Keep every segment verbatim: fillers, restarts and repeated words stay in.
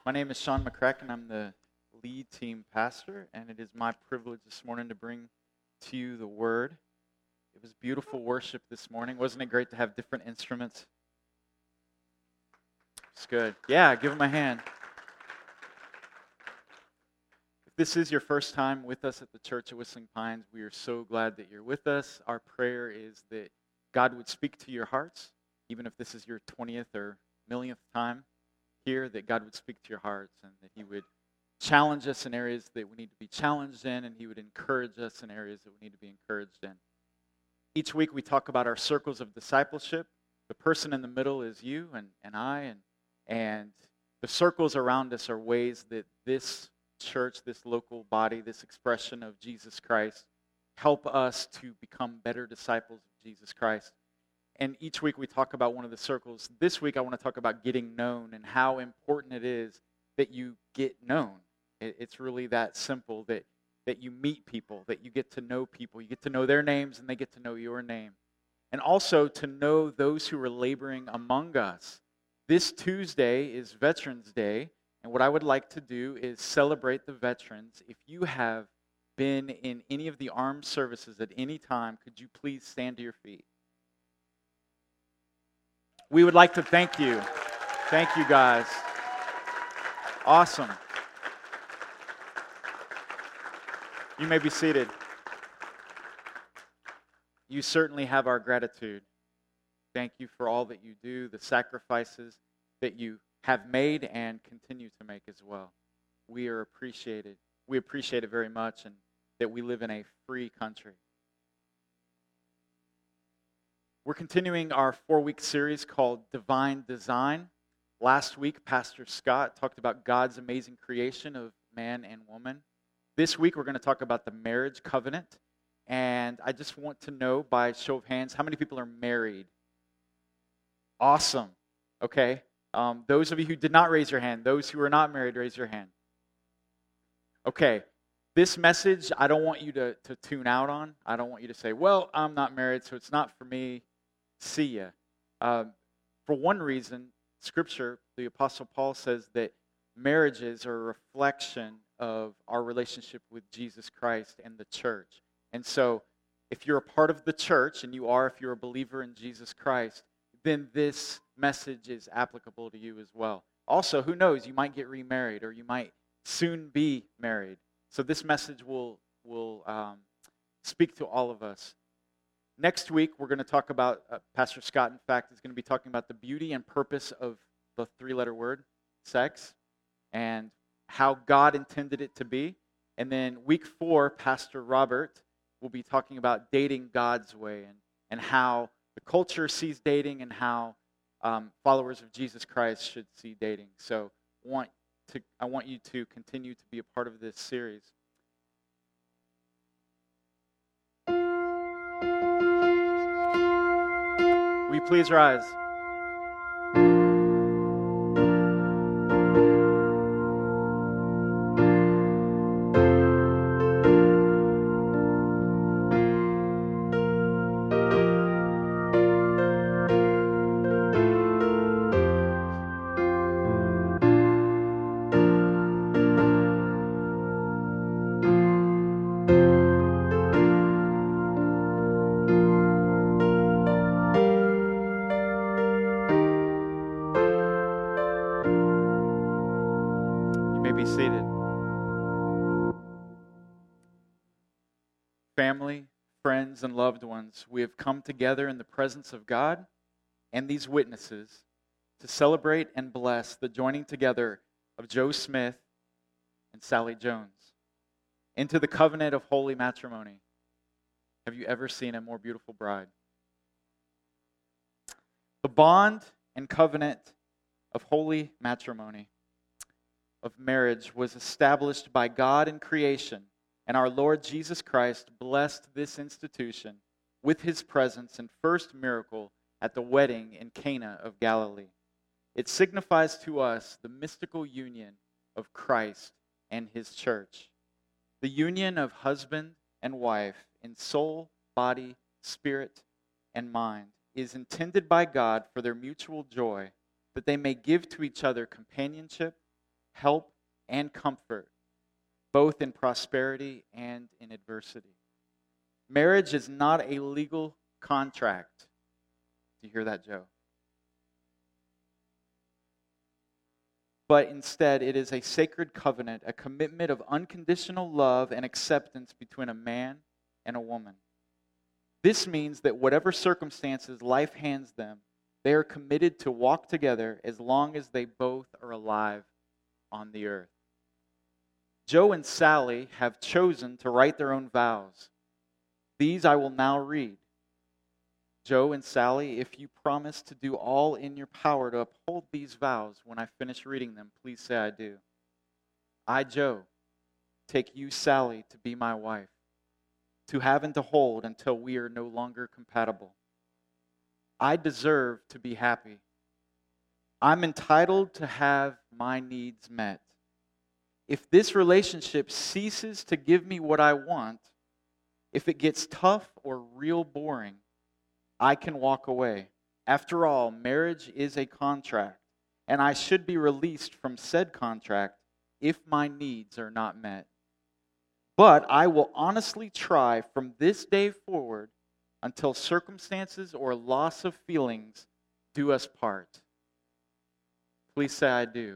My name is Sean McCracken. I'm the lead team pastor, and it is my privilege this morning to bring to you the Word. It was beautiful worship this morning. Wasn't it great to have different instruments? It's good. Yeah, give them a hand. If this is your first time with us at the Church of Whistling Pines, we are so glad that you're with us. Our prayer is that God would speak to your hearts, even if this is your twentieth or millionth time here, that God would speak to your hearts and that He would challenge us in areas that we need to be challenged in, and He would encourage us in areas that we need to be encouraged in. Each week we talk about our circles of discipleship. The person in the middle is you and, and I, and, and the circles around us are ways that this church, this local body, this expression of Jesus Christ help us to become better disciples of Jesus Christ. And each week we talk about one of the circles. This week I want to talk about getting known and how important it is that you get known. It's really that simple, that, that you meet people, that you get to know people. You get to know their names and they get to know your name. And also to know those who are laboring among us. This Tuesday is Veterans Day, and what I would like to do is celebrate the veterans. If you have been in any of the armed services at any time, could you please stand to your feet? We would like to thank you. Thank you, guys. Awesome. You may be seated. You certainly have our gratitude. Thank you for all that you do, the sacrifices that you have made and continue to make as well. We are appreciated. We appreciate it very much, and that we live in a free country. We're continuing our four-week series called Divine Design. Last week, Pastor Scott talked about God's amazing creation of man and woman. This week, we're going to talk about the marriage covenant. And I just want to know, by show of hands, how many people are married? Awesome. Okay. Um, those of you who did not raise your hand, those who are not married, raise your hand. Okay. This message, I don't want you to, to tune out on. I don't want you to say, well, I'm not married, so it's not for me. See ya. Uh, for one reason, Scripture, the Apostle Paul says that marriages are a reflection of our relationship with Jesus Christ and the church. And so, if you're a part of the church, and you are if you're a believer in Jesus Christ, then this message is applicable to you as well. Also, who knows, you might get remarried, or you might soon be married. So this message will, will um, speak to all of us. Next week, we're going to talk about, uh, Pastor Scott, in fact, is going to be talking about the beauty and purpose of the three-letter word, sex, and how God intended it to be. And then week four, Pastor Robert will be talking about dating God's way, and, and how the culture sees dating, and how um, followers of Jesus Christ should see dating. So want to, I want you to continue to be a part of this series. Will you please rise? Be seated. Family, friends, and loved ones, we have come together in the presence of God and these witnesses to celebrate and bless the joining together of Joe Smith and Sally Jones into the covenant of holy matrimony. Have you ever seen a more beautiful bride? The bond and covenant of holy matrimony, of marriage, was established by God in creation, and our Lord Jesus Christ blessed this institution with His presence and first miracle at the wedding in Cana of Galilee. It signifies to us the mystical union of Christ and His church, the union of husband and wife in soul, body, spirit, and mind is intended by God for their mutual joy, that they may give to each other companionship, help, and comfort, both in prosperity and in adversity. Marriage is not a legal contract. Do you hear that, Joe? But instead, it is a sacred covenant, a commitment of unconditional love and acceptance between a man and a woman. This means that whatever circumstances life hands them, they are committed to walk together as long as they both are alive on the earth. Joe and Sally have chosen to write their own vows. These I will now read. Joe and Sally, if you promise to do all in your power to uphold these vows when I finish reading them, please say I do. I, Joe, take you, Sally, to be my wife, to have and to hold until we are no longer compatible. I deserve to be happy. I'm entitled to have my needs met. If this relationship ceases to give me what I want, if it gets tough or real boring, I can walk away. After all, marriage is a contract, and I should be released from said contract if my needs are not met. But I will honestly try from this day forward until circumstances or loss of feelings do us part. Please say I do.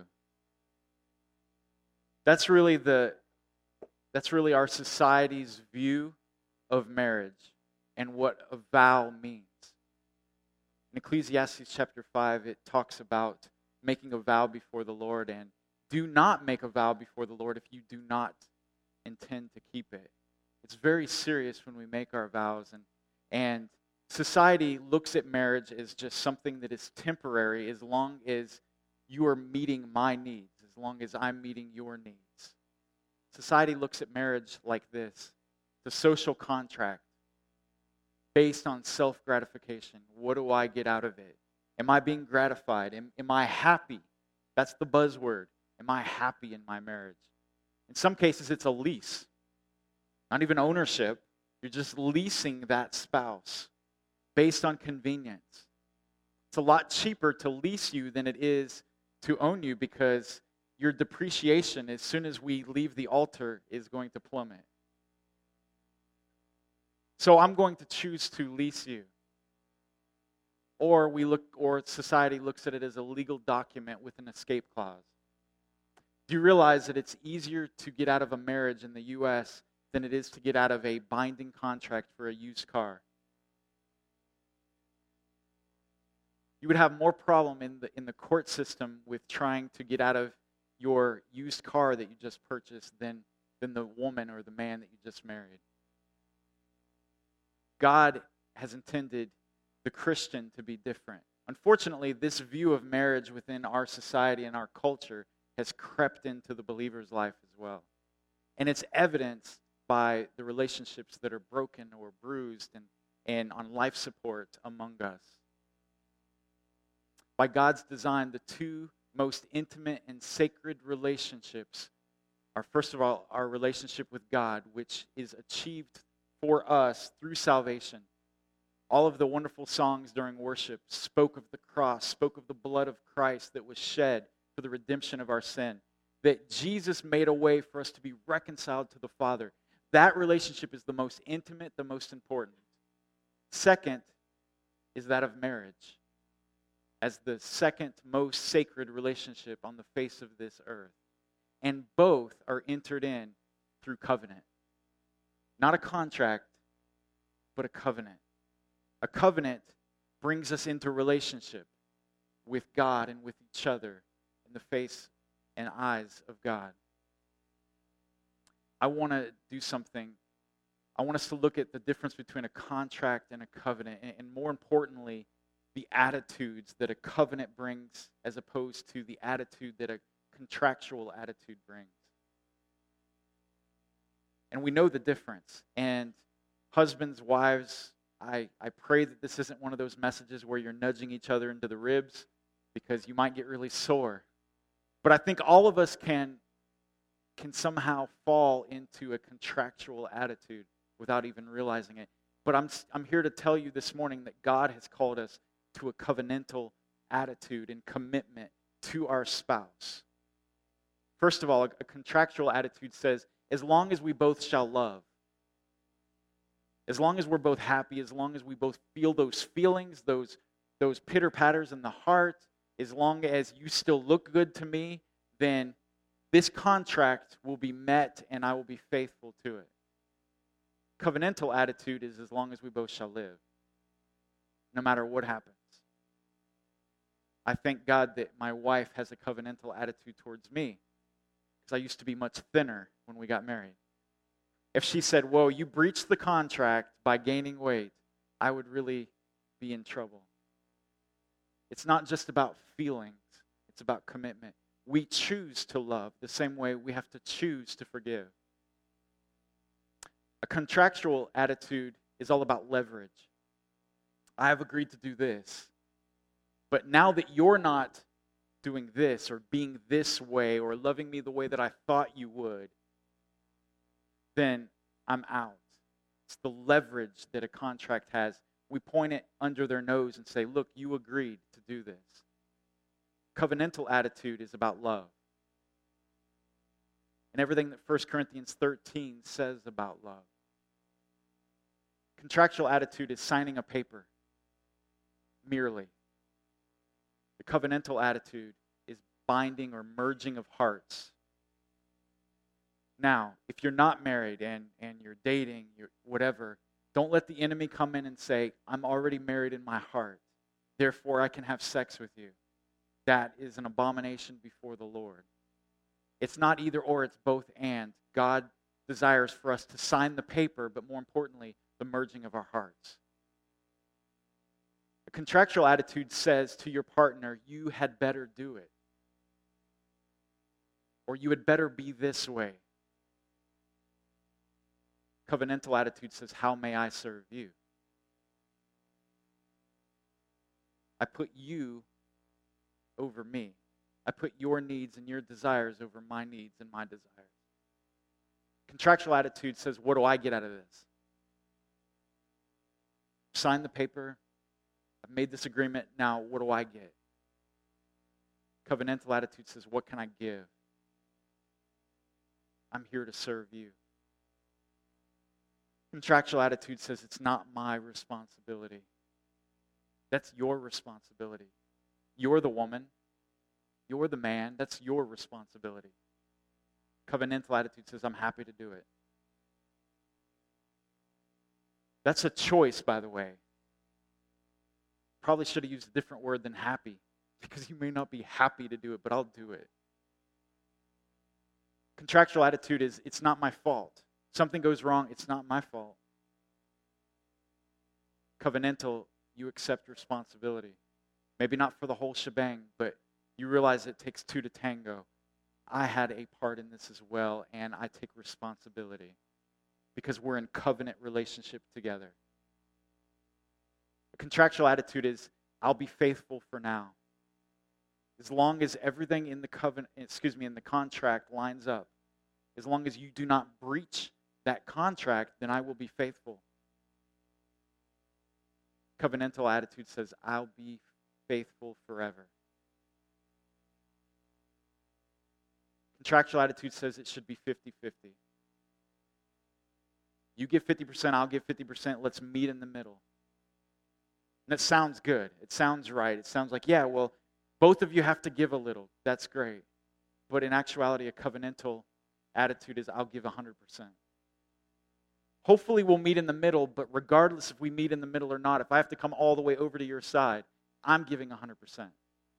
That's really the that's really our society's view of marriage and what a vow means. In Ecclesiastes chapter five, it talks about making a vow before the Lord, and do not make a vow before the Lord if you do not intend to keep it. It's very serious when we make our vows, and and society looks at marriage as just something that is temporary as long as you are meeting my needs, as long as I'm meeting your needs. Society looks at marriage like this. It's a social contract based on self-gratification. What do I get out of it? Am I being gratified? Am, am I happy? That's the buzzword. Am I happy in my marriage? In some cases, it's a lease. Not even ownership. You're just leasing that spouse based on convenience. It's a lot cheaper to lease you than it is to own you, because your depreciation, as soon as we leave the altar, is going to plummet. So I'm going to choose to lease you. Or we look, or society looks at it as a legal document with an escape clause. Do you realize that it's easier to get out of a marriage in the U S than it is to get out of a binding contract for a used car? You would have more problem in the in the court system with trying to get out of your used car that you just purchased than, than the woman or the man that you just married. God has intended the Christian to be different. Unfortunately, this view of marriage within our society and our culture has crept into the believer's life as well. And it's evidenced by the relationships that are broken or bruised and, and on life support among us. By God's design, the two most intimate and sacred relationships are, first of all, our relationship with God, which is achieved for us through salvation. All of the wonderful songs during worship spoke of the cross, spoke of the blood of Christ that was shed for the redemption of our sin, that Jesus made a way for us to be reconciled to the Father. That relationship is the most intimate, the most important. Second is that of marriage, as the second most sacred relationship on the face of this earth. And both are entered in through covenant. Not a contract, but a covenant. A covenant brings us into relationship with God and with each other in the face and eyes of God. I want to do something. I want us to look at the difference between a contract and a covenant, and, and more importantly, the attitudes that a covenant brings as opposed to the attitude that a contractual attitude brings. And we know the difference. And husbands, wives, I, I pray that this isn't one of those messages where you're nudging each other into the ribs, because you might get really sore. But I think all of us can, can somehow fall into a contractual attitude without even realizing it. But I'm, I'm here to tell you this morning that God has called us to a covenantal attitude and commitment to our spouse. First of all, a, a contractual attitude says, as long as we both shall love, as long as we're both happy, as long as we both feel those feelings, those, those pitter-patters in the heart, as long as you still look good to me, then this contract will be met and I will be faithful to it. Covenantal attitude is as long as we both shall live, no matter what happens. I thank God that my wife has a covenantal attitude towards me, because I used to be much thinner when we got married. If she said, whoa, you breached the contract by gaining weight, I would really be in trouble. It's not just about feelings, it's about commitment. We choose to love the same way we have to choose to forgive. A contractual attitude is all about leverage. I have agreed to do this, but now that you're not doing this or being this way or loving me the way that I thought you would, then I'm out. It's the leverage that a contract has. We point it under their nose and say, look, you agreed to do this. Covenantal attitude is about love. And everything that First Corinthians thirteen says about love. Contractual attitude is signing a paper, merely. The covenantal attitude is binding or merging of hearts. Now, if you're not married and, and you're dating, you're whatever, don't let the enemy come in and say, I'm already married in my heart, therefore I can have sex with you. That is an abomination before the Lord. It's not either or, it's both and. God desires for us to sign the paper, but more importantly, the merging of our hearts. A contractual attitude says to your partner, you had better do it. Or you had better be this way. Covenantal attitude says, how may I serve you? I put you over me. I put your needs and your desires over my needs and my desires. Contractual attitude says, what do I get out of this? Sign the paper. I've made this agreement. Now, what do I get? Covenantal attitude says, what can I give? I'm here to serve you. Contractual attitude says, it's not my responsibility. That's your responsibility. You're the woman. You're the man. That's your responsibility. Covenantal attitude says, I'm happy to do it. That's a choice, by the way. Probably should have used a different word than happy, because you may not be happy to do it, but I'll do it. Contractual attitude is, it's not my fault. Something goes wrong, it's not my fault. Covenantal, you accept responsibility. Maybe not for the whole shebang, but you realize it takes two to tango. I had a part in this as well, and I take responsibility because we're in covenant relationship together. A contractual attitude is, I'll be faithful for now. As long as everything in the covenant, excuse me, in the contract lines up, as long as you do not breach that contract, then I will be faithful. Covenantal attitude says, I'll be faithful forever. Contractual attitude says it should be fifty-fifty. You give fifty percent, I'll give fifty percent, let's meet in the middle. And that sounds good. It sounds right. It sounds like, yeah, well, both of you have to give a little. That's great. But in actuality, a covenantal attitude is, I'll give one hundred percent. Hopefully we'll meet in the middle, but regardless if we meet in the middle or not, if I have to come all the way over to your side, I'm giving one hundred percent.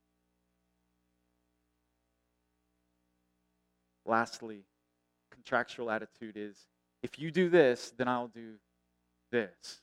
Lastly, contractual attitude is, if you do this, then I'll do this.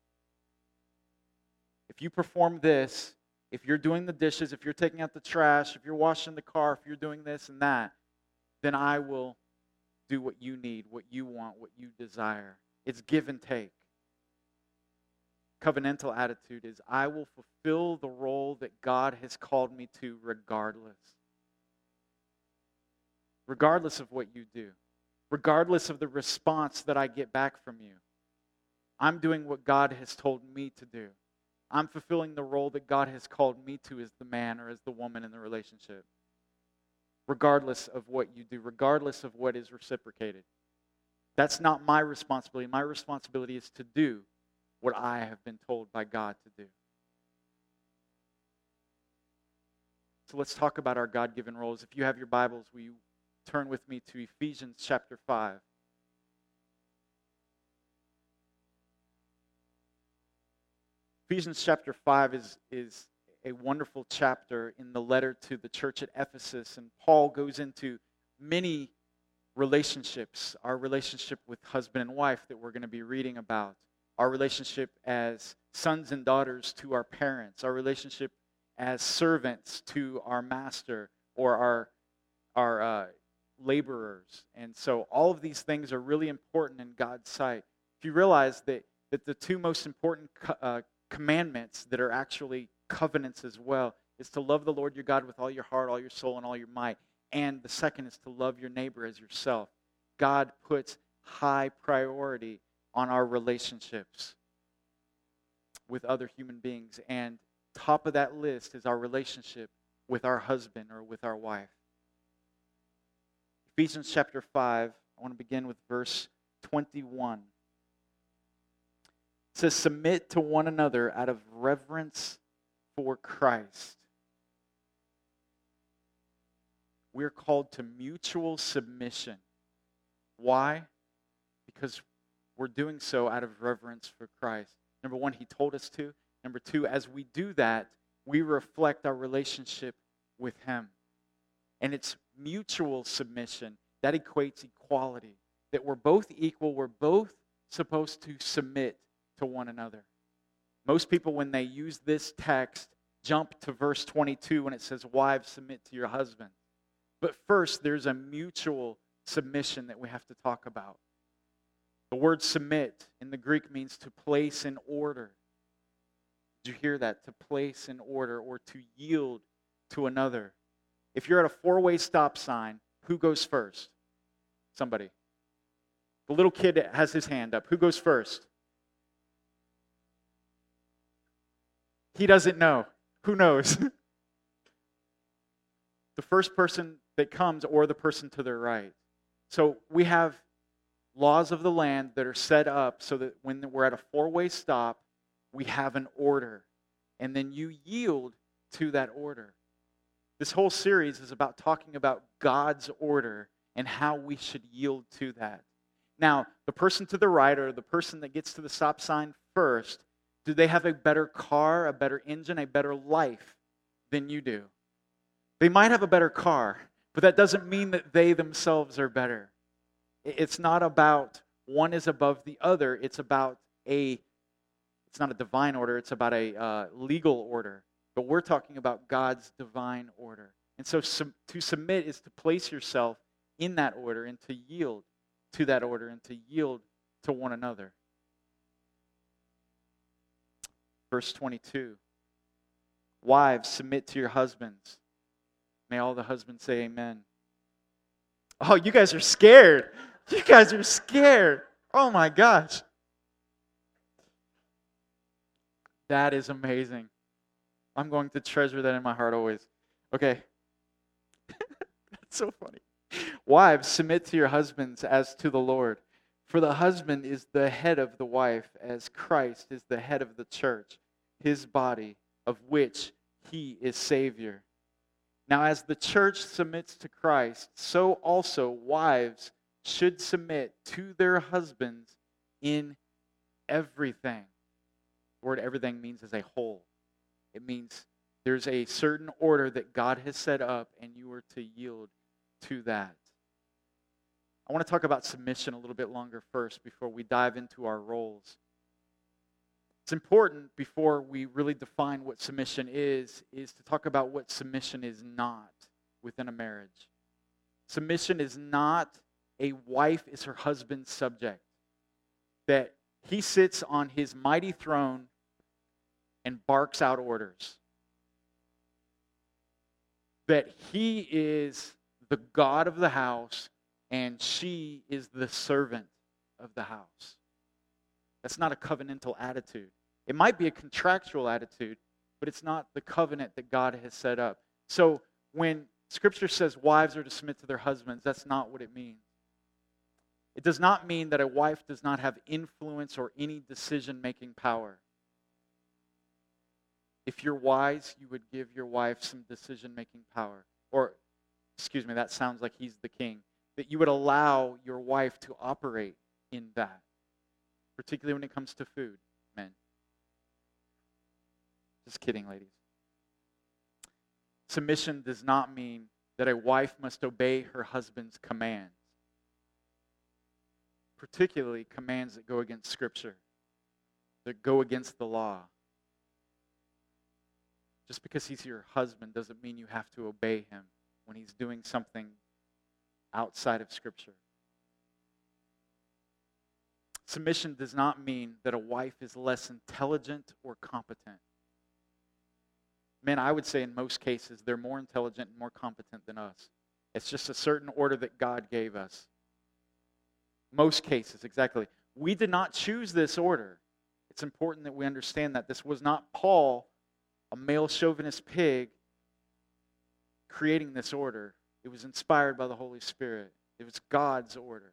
If you perform this, if you're doing the dishes, if you're taking out the trash, if you're washing the car, if you're doing this and that, then I will do what you need, what you want, what you desire. It's give and take. Covenantal attitude is, I will fulfill the role that God has called me to regardless. Regardless of what you do. Regardless of the response that I get back from you. I'm doing what God has told me to do. I'm fulfilling the role that God has called me to as the man or as the woman in the relationship. regardless of what you do, regardless of what is reciprocated. That's not my responsibility. My responsibility is to do what I have been told by God to do. So let's talk about our God-given roles. If you have your Bibles, will you turn with me to Ephesians chapter five. Ephesians chapter five is, is a wonderful chapter in the letter to the church at Ephesus, and Paul goes into many relationships, our relationship with husband and wife that we're going to be reading about, our relationship as sons and daughters to our parents, our relationship as servants to our master or our, our uh, laborers. And so all of these things are really important in God's sight. If you realize that, that the two most important co- uh, commandments that are actually covenants as well is to love the Lord your God with all your heart, all your soul, and all your might. And the second is to love your neighbor as yourself. God puts high priority on our relationships with other human beings. And top of that list is our relationship with our husband or with our wife. Ephesians chapter five, I want to begin with verse twenty-one. It says, submit to one another out of reverence for Christ. We're called to mutual submission. Why? Because we're doing so out of reverence for Christ. Number one, He told us to. Number two, as we do that, we reflect our relationship with Him. And it's mutual submission. That equates equality. That we're both equal. We're both supposed to submit to one another. Most people, when they use this text, jump to verse twenty-two when it says, wives, submit to your husband. But first, there's a mutual submission that we have to talk about. The word submit in the Greek means to place in order. Did you hear that? To place in order or to yield to another. If you're at a four-way stop sign, who goes first? Somebody. The little kid has his hand up. Who goes first? He doesn't know. Who knows? The first person that comes or the person to their right. So we have laws of the land that are set up so that when we're at a four-way stop, we have an order. And then you yield to that order. This whole series is about talking about God's order and how we should yield to that. Now, the person to the right or the person that gets to the stop sign first, do they have a better car, a better engine, a better life than you do? They might have a better car, but that doesn't mean that they themselves are better. It's not about one is above the other. It's about a, it's not a divine order, it's about a uh, legal order. But we're talking about God's divine order. And so sum, to submit is to place yourself in that order and to yield to that order and to yield to one another. Verse twenty-two. Wives, submit to your husbands. May all the husbands say amen. Oh, you guys are scared. You guys are scared. Oh my gosh. That is amazing. I'm going to treasure that in my heart always. Okay. That's so funny. Wives, submit to your husbands as to the Lord. For the husband is the head of the wife, as Christ is the head of the church, His body, of which He is Savior. Now, as the church submits to Christ, so also wives should submit to their husbands in everything. The word everything means as a whole. It means there's a certain order that God has set up, and you are to yield to that. I want to talk about submission a little bit longer first before we dive into our roles. It's important before we really define what submission is, is to talk about what submission is not within a marriage. Submission is not a wife is her husband's subject. That he sits on his mighty throne and barks out orders. That he is the God of the house and she is the servant of the house. That's not a covenantal attitude. It might be a contractual attitude, but it's not the covenant that God has set up. So when Scripture says wives are to submit to their husbands. That's not what it means. It does not mean that a wife does not have influence or any decision-making power. If you're wise, you would give your wife some decision-making power. Or, excuse me, that sounds like he's the king. That you would allow your wife to operate in that. Particularly when it comes to food, men. Just kidding, ladies. Submission does not mean that a wife must obey her husband's commands. Particularly commands that go against Scripture, that go against the law. Just because he's your husband doesn't mean you have to obey him when he's doing something outside of Scripture. Submission does not mean that a wife is less intelligent or competent. Men, I would say in most cases, they're more intelligent and more competent than us. It's just a certain order that God gave us. Most cases, exactly. We did not choose this order. It's important that we understand that. This was not Paul, a male chauvinist pig, creating this order. It was inspired by the Holy Spirit. It was God's order.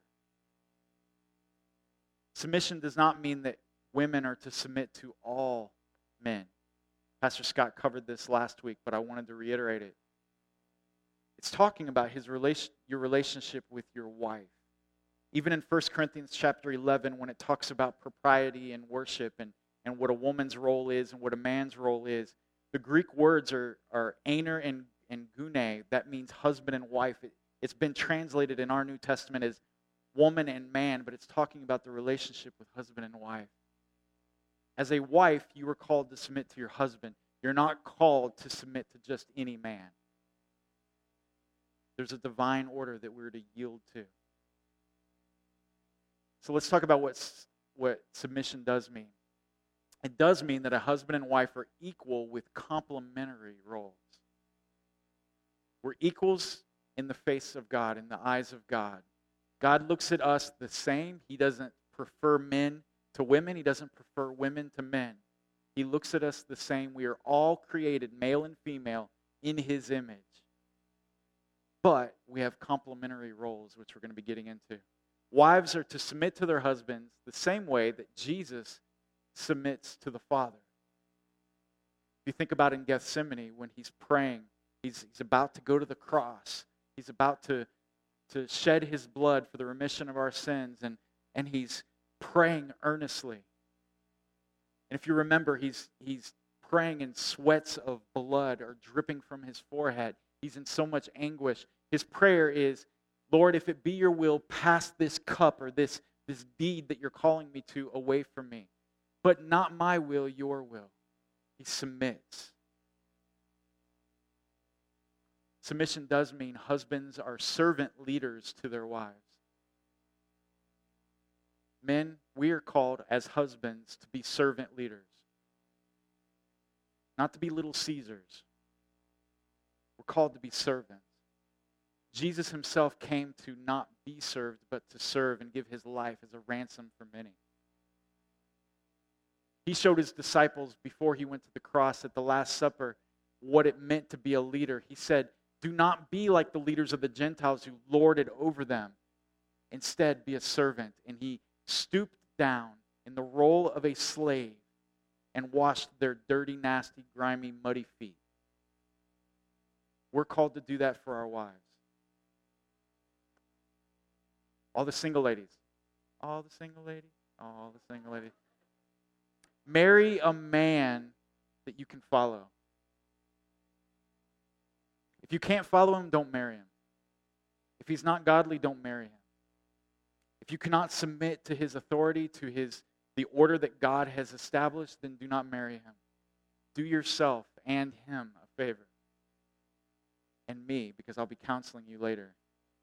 Submission does not mean that women are to submit to all men. Pastor Scott covered this last week, but I wanted to reiterate it. It's talking about his relation, your relationship with your wife. Even in First Corinthians chapter eleven, when it talks about propriety and worship and, and what a woman's role is and what a man's role is, the Greek words are, are aner and, and gune. That means husband and wife. It, it's been translated in our New Testament as woman and man, but it's talking about the relationship with husband and wife. As a wife, you are called to submit to your husband. You're not called to submit to just any man. There's a divine order that we're to yield to. So let's talk about what, what submission does mean. It does mean that a husband and wife are equal with complementary roles. We're equals in the face of God, in the eyes of God. God looks at us the same. He doesn't prefer men to women. He doesn't prefer women to men. He looks at us the same. We are all created, male and female, in His image. But we have complementary roles, which we're going to be getting into. Wives are to submit to their husbands the same way that Jesus submits to the Father. If you think about in Gethsemane, when he's praying, he's, he's about to go to the cross. He's about to, to shed his blood for the remission of our sins, and, and he's praying earnestly. And if you remember, he's, he's praying and sweats of blood are dripping from his forehead. He's in so much anguish. His prayer is, Lord, if it be your will, pass this cup or this, this deed that you're calling me to away from me. But not my will, your will. He submits. Submission does mean husbands are servant leaders to their wives. Men, we are called as husbands to be servant leaders. Not to be little Caesars. We're called to be servants. Jesus himself came to not be served, but to serve and give his life as a ransom for many. He showed his disciples before he went to the cross at the Last Supper what it meant to be a leader. He said, do not be like the leaders of the Gentiles who lorded over them. Instead, be a servant. And he stooped down in the role of a slave and washed their dirty, nasty, grimy, muddy feet. We're called to do that for our wives. All the single ladies. All the single ladies. All the single ladies. Marry a man that you can follow. If you can't follow him, don't marry him. If he's not godly, don't marry him. If you cannot submit to his authority, to his the order that God has established, then do not marry him. Do yourself and him a favor. And me, because I'll be counseling you later.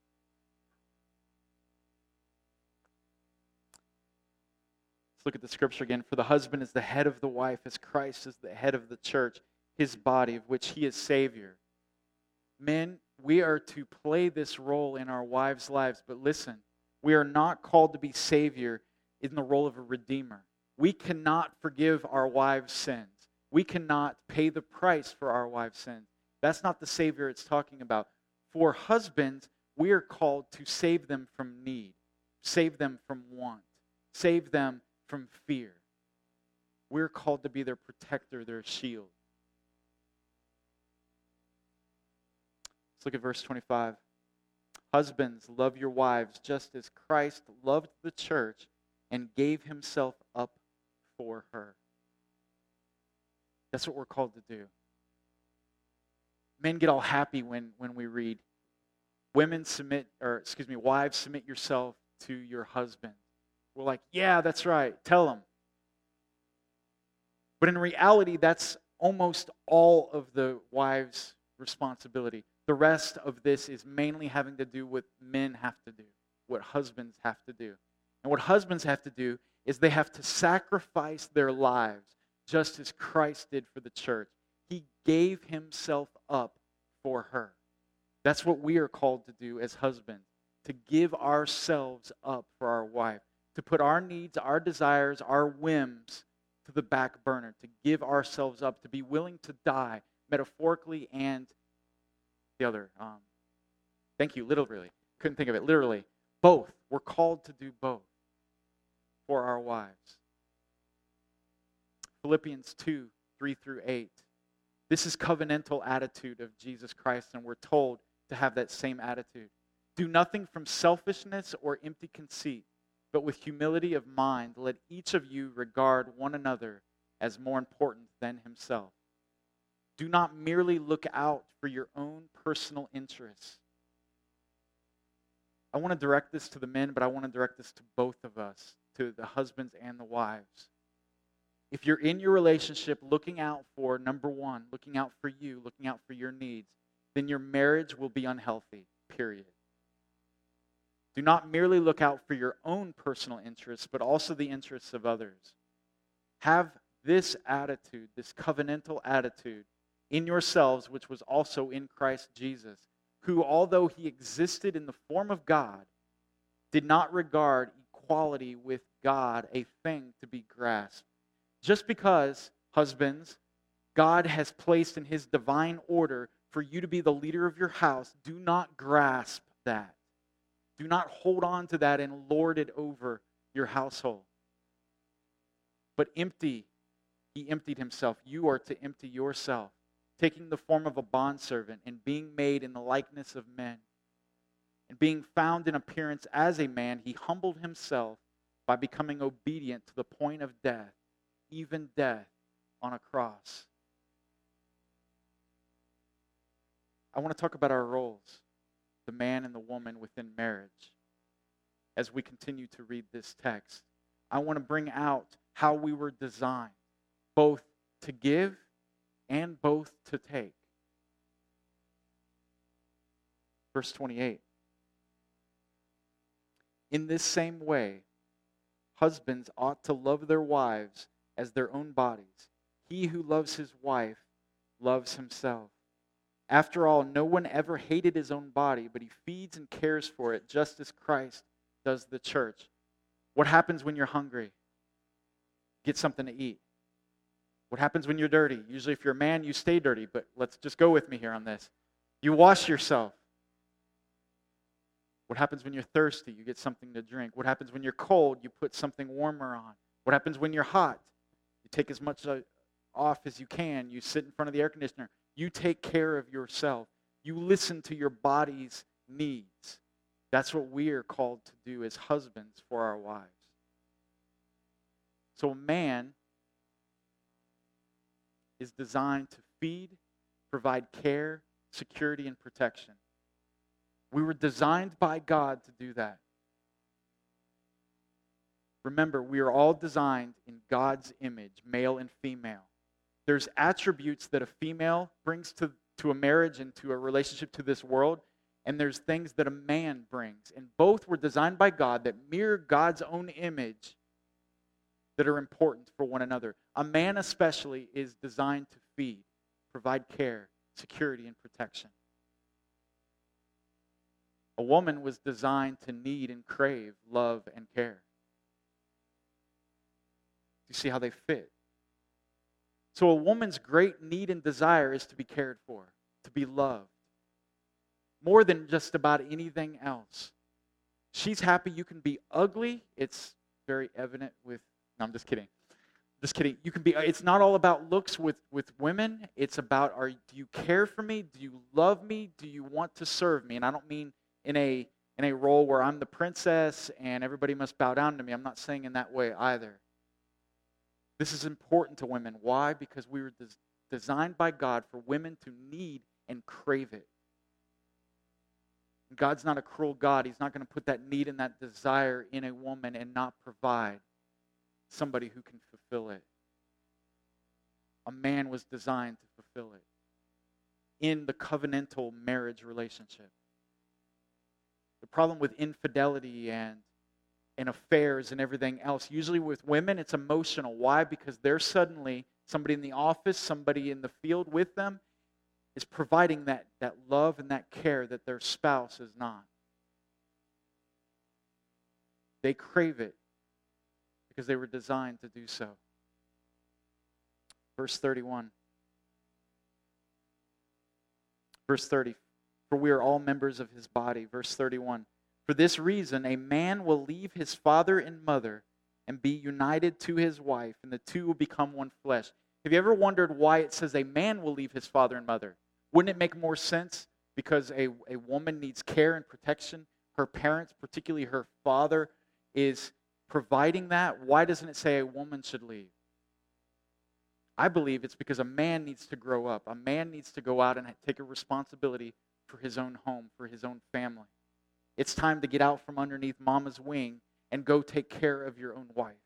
Let's look at the scripture again. For the husband is the head of the wife, as Christ is the head of the church, his body, of which he is Savior. Men, we are to play this role in our wives' lives, but listen, we are not called to be Savior in the role of a Redeemer. We cannot forgive our wives' sins. We cannot pay the price for our wives' sins. That's not the Savior it's talking about. For husbands, we are called to save them from need, save them from want, save them from fear. We're called to be their protector, their shield. Let's look at verse twenty-five. Husbands, love your wives just as Christ loved the church and gave himself up for her. That's what we're called to do. Men get all happy when, when we read, women submit, or excuse me, wives, submit yourself to your husband. We're like, yeah, that's right, tell them. But in reality, that's almost all of the wife's responsibility. The rest of this is mainly having to do with men have to do, what husbands have to do. And what husbands have to do is they have to sacrifice their lives just as Christ did for the church. He gave himself up for her. That's what we are called to do as husbands, to give ourselves up for our wife, to put our needs, our desires, our whims to the back burner, to give ourselves up, to be willing to die, metaphorically and the other. Um, thank you, literally. Couldn't think of it. Literally. Both. We're called to do both for our wives. Philippians two, three through eight. This is covenantal attitude of Jesus Christ, and we're told to have that same attitude. Do nothing from selfishness or empty conceit, but with humility of mind, let each of you regard one another as more important than himself. Do not merely look out for your own personal interests. I want to direct this to the men, but I want to direct this to both of us, to the husbands and the wives. If you're in your relationship looking out for, number one, looking out for you, looking out for your needs, then your marriage will be unhealthy, period. Do not merely look out for your own personal interests, but also the interests of others. Have this attitude, this covenantal attitude, in yourselves, which was also in Christ Jesus, who, although he existed in the form of God, did not regard equality with God a thing to be grasped. Just because, husbands, God has placed in his divine order for you to be the leader of your house, do not grasp that. Do not hold on to that and lord it over your household. But empty, he emptied himself. You are to empty yourself, taking the form of a bondservant and being made in the likeness of men. And being found in appearance as a man, he humbled himself by becoming obedient to the point of death, even death on a cross. I want to talk about our roles, the man and the woman within marriage. As we continue to read this text, I want to bring out how we were designed, both to give and both to take. Verse twenty-eight. In this same way, husbands ought to love their wives as their own bodies. He who loves his wife loves himself. After all, no one ever hated his own body, but he feeds and cares for it, just as Christ does the church. What happens when you're hungry? Get something to eat. What happens when you're dirty? Usually if you're a man, you stay dirty, but let's just go with me here on this. You wash yourself. What happens when you're thirsty? You get something to drink. What happens when you're cold? You put something warmer on. What happens when you're hot? You take as much off as you can. You sit in front of the air conditioner. You take care of yourself. You listen to your body's needs. That's what we are called to do as husbands for our wives. So a man is designed to feed, provide care, security, and protection. We were designed by God to do that. Remember, we are all designed in God's image, male and female. There's attributes that a female brings to, to a marriage and to a relationship to this world, and there's things that a man brings. And both were designed by God that mirror God's own image that are important for one another. A man especially is designed to feed, provide care, security, and protection. A woman was designed to need and crave love and care. You see how they fit? So a woman's great need and desire is to be cared for, to be loved. more than just about anything else. She's happy you can be ugly. It's very evident with, no, I'm just kidding. Just kidding. You can be, it's not all about looks with, with women. It's about, are, do you care for me? Do you love me? Do you want to serve me? And I don't mean in a, in a role where I'm the princess and everybody must bow down to me. I'm not saying in that way either. This is important to women. Why? Because we were des- designed by God for women to need and crave it. God's not a cruel God. He's not going to put that need and that desire in a woman and not provide somebody who can fulfill it. A man was designed to fulfill it in the covenantal marriage relationship. The problem with infidelity and, and affairs and everything else, usually with women, it's emotional. Why? Because they're suddenly, somebody in the office, somebody in the field with them, is providing that, that love and that care that their spouse is not. They crave it because they were designed to do so. Verse thirty-one. Verse thirty. For we are all members of his body. Verse thirty-one. For this reason, a man will leave his father and mother and be united to his wife, and the two will become one flesh. Have you ever wondered why it says a man will leave his father and mother? Wouldn't it make more sense because a, a woman needs care and protection? Her parents, particularly her father, is providing that. Why doesn't it say a woman should leave? I believe it's because a man needs to grow up. A man needs to go out and take a responsibility for his own home, for his own family. It's time to get out from underneath mama's wing and go take care of your own wife.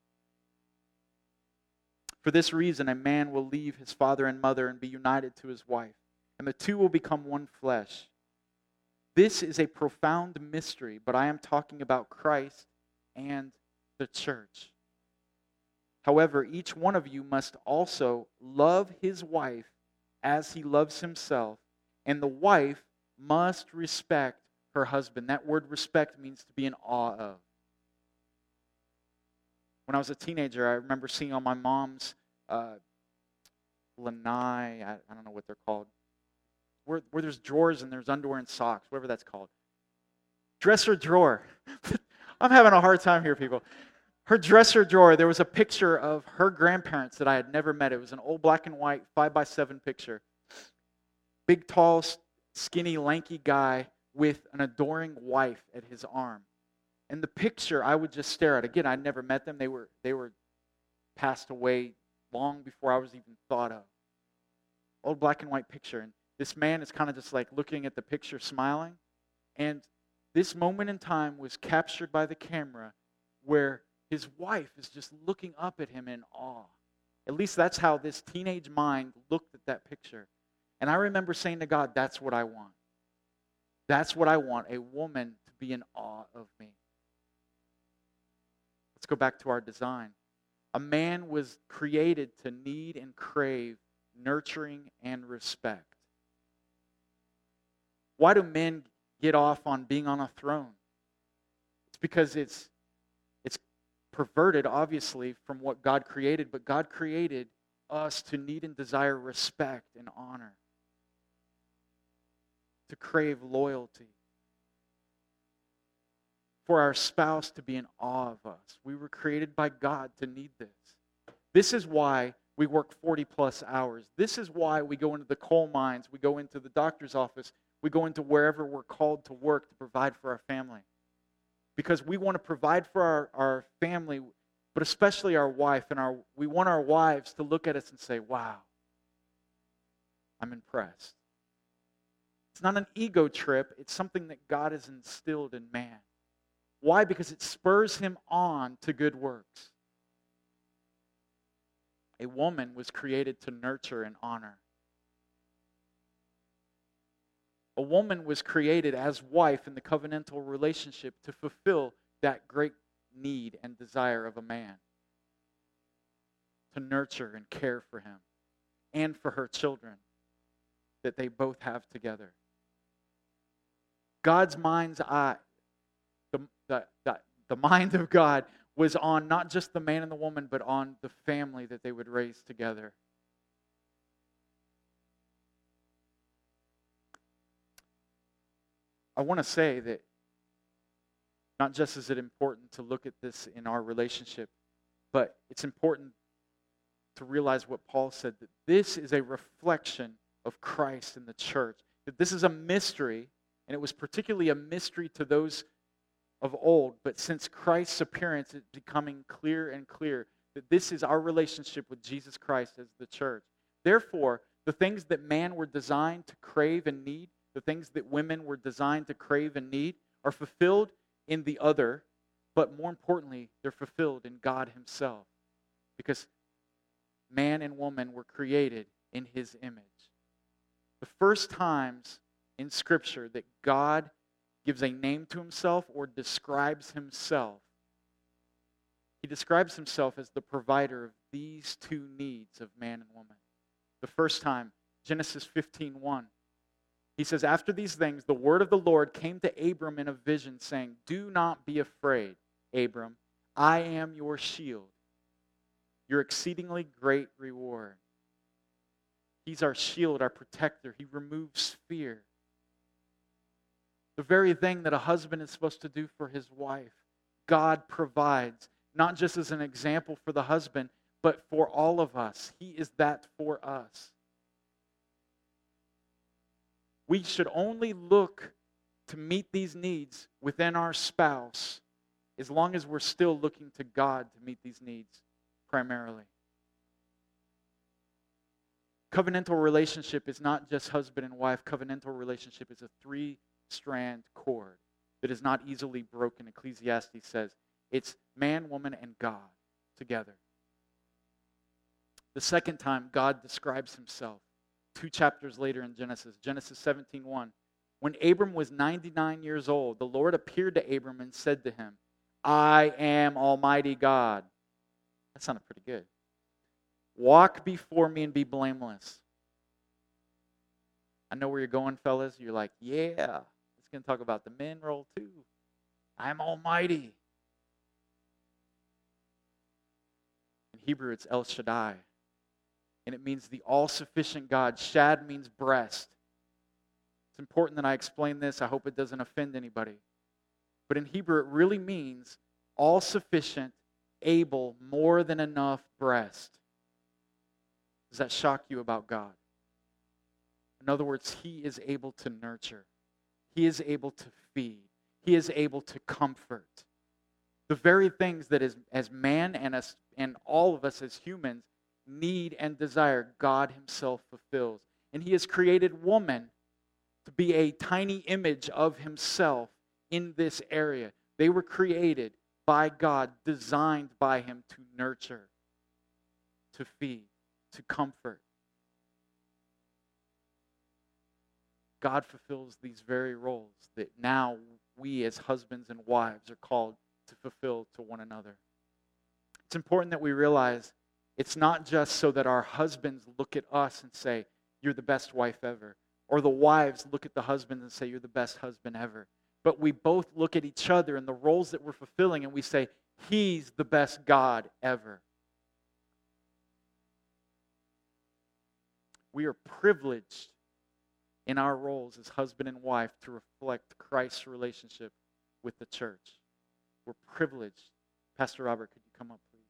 For this reason, a man will leave his father and mother and be united to his wife, and the two will become one flesh. This is a profound mystery, but I am talking about Christ and the church. However, each one of you must also love his wife as he loves himself, and the wife must respect her husband. That word respect means to be in awe of. When I was a teenager, I remember seeing on my mom's uh, lanai, I, I don't know what they're called, where, where there's drawers and there's underwear and socks, whatever that's called. Dresser drawer. I'm having a hard time here, people. Her dresser drawer, there was a picture of her grandparents that I had never met. It was an old black and white five by seven picture. Big, tall, skinny, lanky guy with an adoring wife at his arm. And the picture I would just stare at. Again, I'd never met them. They were they were passed away long before I was even thought of. Old black and white picture. And this man is kind of just like looking at the picture, smiling. And this moment in time was captured by the camera where his wife is just looking up at him in awe. At least that's how this teenage mind looked at that picture. And I remember saying to God, that's what I want. That's what I want, a woman to be in awe of me. Let's go back to our design. A man was created to need and crave nurturing and respect. Why do men get off on being on a throne? It's because it's it's perverted, obviously, from what God created, but God created us to need and desire respect and honor, to crave loyalty, for our spouse to be in awe of us. We were created by God to need this. This is why we work forty plus hours. This is why we go into the coal mines, we go into the doctor's office, we go into wherever we're called to work to provide for our family. Because we want to provide for our, our family, but especially our wife, and our we want our wives to look at us and say, wow, I'm impressed. It's not an ego trip, it's something that God has instilled in man. Why? Because it spurs him on to good works. A woman was created to nurture and honor. A woman was created as wife in the covenantal relationship to fulfill that great need and desire of a man. To nurture and care for him and for her children that they both have together. God's mind's eye, the, the, the, the mind of God was on not just the man and the woman, but on the family that they would raise together. I want to say that not just is it important to look at this in our relationship, but it's important to realize what Paul said, that this is a reflection of Christ in the church, that this is a mystery, and it was particularly a mystery to those of old, but since Christ's appearance, it's becoming clear and clear that this is our relationship with Jesus Christ as the church. Therefore, the things that man were designed to crave and need, the things that women were designed to crave and need, are fulfilled in the other, but more importantly, they're fulfilled in God Himself. Because man and woman were created in His image. The first times in Scripture that God gives a name to Himself or describes Himself, He describes Himself as the provider of these two needs of man and woman. The first time, Genesis fifteen one. He says, after these things, the word of the Lord came to Abram in a vision, saying, do not be afraid, Abram. I am your shield, your exceedingly great reward. He's our shield, our protector. He removes fear. The very thing that a husband is supposed to do for his wife, God provides, not just as an example for the husband, but for all of us. He is that for us. We should only look to meet these needs within our spouse as long as we're still looking to God to meet these needs primarily. Covenantal relationship is not just husband and wife. Covenantal relationship is a three-strand cord that is not easily broken. Ecclesiastes says it's man, woman, and God together. The second time God describes Himself, two chapters later in Genesis, Genesis seventeen one. When Abram was ninety-nine years old, the Lord appeared to Abram and said to him, I am Almighty God. That sounded pretty good. Walk before me and be blameless. I know where you're going, fellas. You're like, yeah, it's going to talk about the men role too. I'm Almighty. In Hebrew, it's El Shaddai. And it means the all-sufficient God. Shad means breast. It's important that I explain this. I hope it doesn't offend anybody. But in Hebrew, it really means all-sufficient, able, more than enough breast. Does that shock you about God? In other words, He is able to nurture. He is able to feed. He is able to comfort. The very things that as, as man and, as, and all of us as humans need and desire, God Himself fulfills. And He has created woman to be a tiny image of Himself in this area. They were created by God, designed by Him to nurture, to feed, to comfort. God fulfills these very roles that now we as husbands and wives are called to fulfill to one another. It's important that we realize it's not just so that our husbands look at us and say, you're the best wife ever. Or the wives look at the husbands and say, you're the best husband ever. But we both look at each other and the roles that we're fulfilling and we say, He's the best God ever. We are privileged in our roles as husband and wife to reflect Christ's relationship with the church. We're privileged. Pastor Robert, could you come up, please?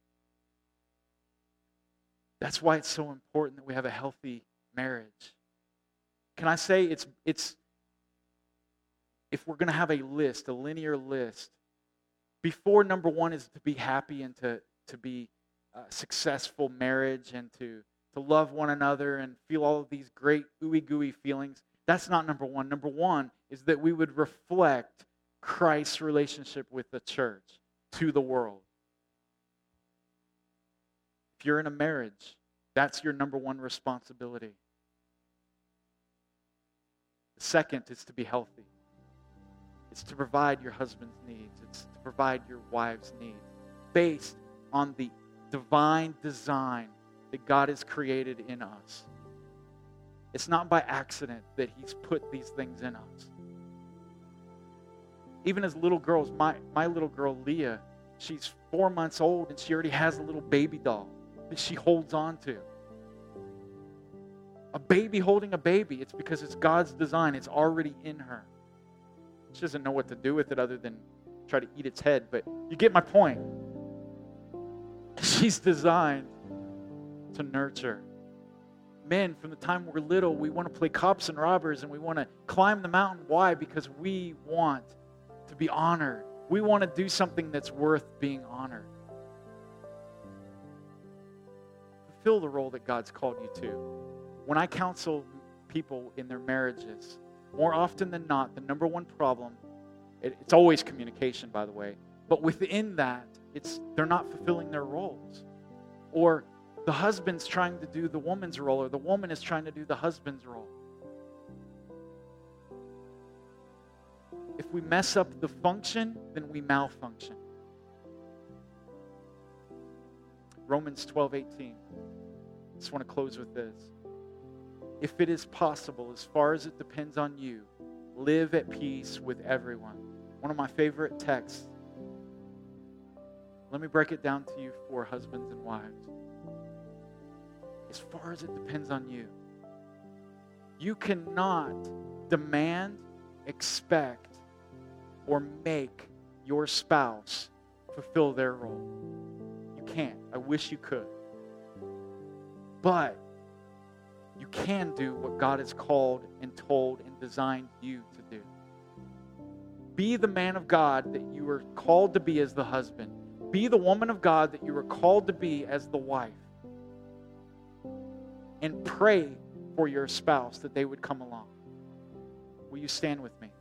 That's why it's so important that we have a healthy marriage. Can I say it's it's if we're going to have a list, a linear list, before number one is to be happy and to, to be a successful marriage and to, to love one another and feel all of these great ooey gooey feelings, that's not number one. Number one is that we would reflect Christ's relationship with the church to the world. If you're in a marriage, that's your number one responsibility. The second is to be healthy. It's to provide your husband's needs. It's to provide your wife's needs based on the divine design that God has created in us. It's not by accident that He's put these things in us. Even as little girls, my, my little girl, Leah, she's four months old and she already has a little baby doll that she holds on to. A baby holding a baby, it's because it's God's design. It's already in her. She doesn't know what to do with it other than try to eat its head, but you get my point. She's designed to nurture. Men, from the time we're little, we want to play cops and robbers and we want to climb the mountain. Why? Because we want to be honored. We want to do something that's worth being honored. Fulfill the role that God's called you to. When I counsel people in their marriages, more often than not, the number one problem, it, it's always communication, by the way, but within that, it's they're not fulfilling their roles. Or the husband's trying to do the woman's role, or the woman is trying to do the husband's role. If we mess up the function, then we malfunction. Romans twelve eighteen. I just want to close with this. If it is possible, as far as it depends on you, live at peace with everyone. One of my favorite texts. Let me break it down to you for husbands and wives. As far as it depends on you, you cannot demand, expect, or make your spouse fulfill their role. You can't. I wish you could. But you can do what God has called and told and designed you to do. Be the man of God that you were called to be as the husband. Be the woman of God that you were called to be as the wife. And pray for your spouse that they would come along. Will you stand with me?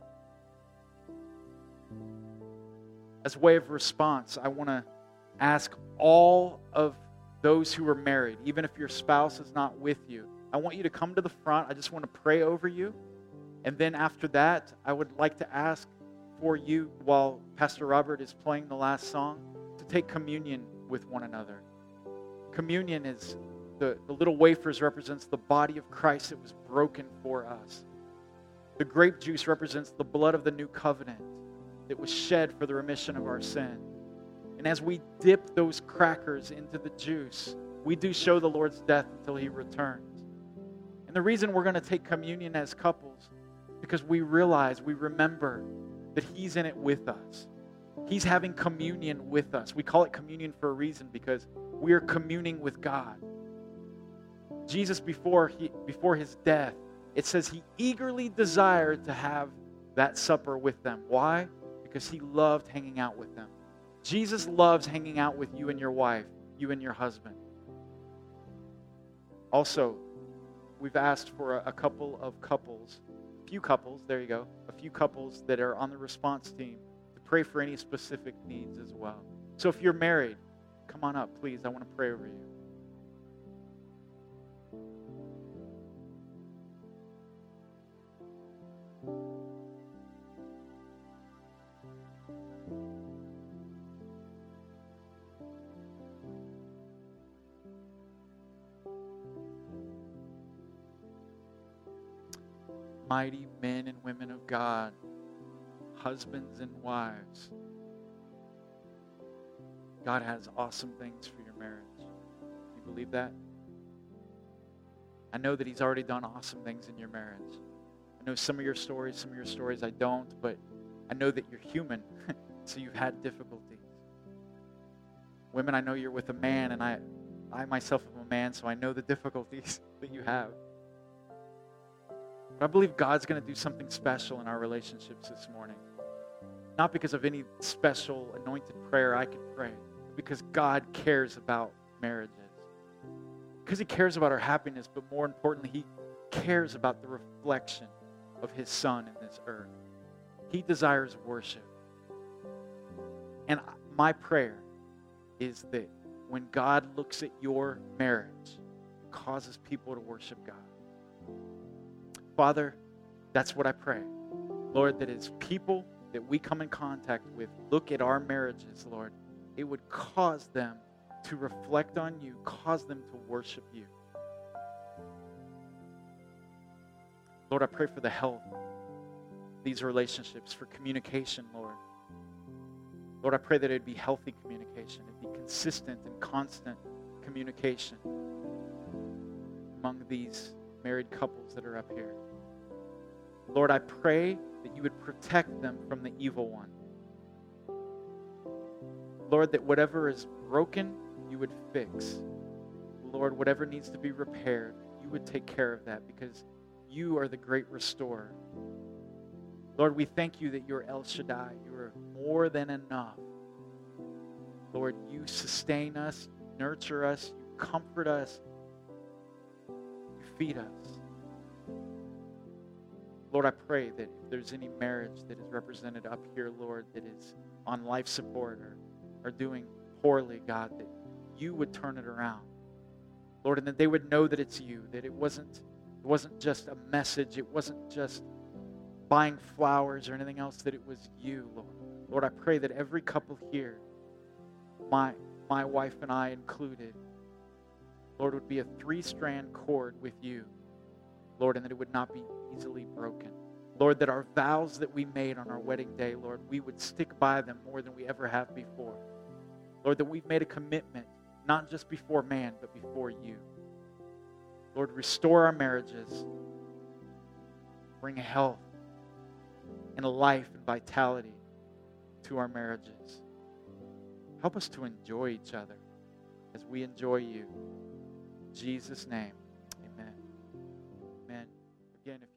As a way of response, I want to ask all of those who are married, even if your spouse is not with you, I want you to come to the front. I just want to pray over you. And then after that, I would like to ask for you, while Pastor Robert is playing the last song, to take communion with one another. Communion is, the, the little wafers represents the body of Christ that was broken for us. The grape juice represents the blood of the new covenant that was shed for the remission of our sin. And as we dip those crackers into the juice, we do show the Lord's death until He returns. And the reason we're going to take communion as couples is because we realize, we remember that He's in it with us. He's having communion with us. We call it communion for a reason, because we are communing with God. Jesus, before he, before His death, it says He eagerly desired to have that supper with them. Why? Because He loved hanging out with them. Jesus loves hanging out with you and your wife, you and your husband. Also, we've asked for a, a couple of couples, a few couples, there you go, a few couples that are on the response team to pray for any specific needs as well. So if you're married, come on up, please. I want to pray over you. Mighty men and women of God, husbands and wives, God has awesome things for your marriage. You believe that? I know that He's already done awesome things in your marriage. I know some of your stories, some of your stories I don't, but I know that you're human, so you've had difficulties. Women, I know you're with a man, and I, I myself am a man, so I know the difficulties that you have. But I believe God's going to do something special in our relationships this morning. Not because of any special anointed prayer I could pray, but because God cares about marriages. Because He cares about our happiness, but more importantly, He cares about the reflection of His Son in this earth. He desires worship. And my prayer is that when God looks at your marriage, it causes people to worship God. Father, that's what I pray. Lord, that as people that we come in contact with look at our marriages, Lord, it would cause them to reflect on You, cause them to worship You. Lord, I pray for the health of these relationships, for communication, Lord. Lord, I pray that it would be healthy communication. It would be consistent and constant communication among these married couples that are up here. Lord, I pray that you would protect them from the evil one. Lord, that whatever is broken, you would fix. Lord, whatever needs to be repaired, you would take care of that because you are the great restorer. Lord, we thank you that you're El Shaddai. You are more than enough. Lord, you sustain us, you nurture us, you comfort us, you feed us. Lord, I pray that if there's any marriage that is represented up here, Lord, that is on life support or, or doing poorly, God, that you would turn it around. Lord, and that they would know that it's you, that it wasn't, it wasn't just a message, it wasn't just buying flowers or anything else, that it was you, Lord. Lord, I pray that every couple here, my, my wife and I included, Lord, would be a three-strand cord with you, Lord, and that it would not be easily broken. Lord, that our vows that we made on our wedding day, Lord, we would stick by them more than we ever have before. Lord, that we've made a commitment, not just before man, but before you. Lord, restore our marriages. Bring health and life and vitality to our marriages. Help us to enjoy each other as we enjoy you. In Jesus' name, amen. Amen. Again, if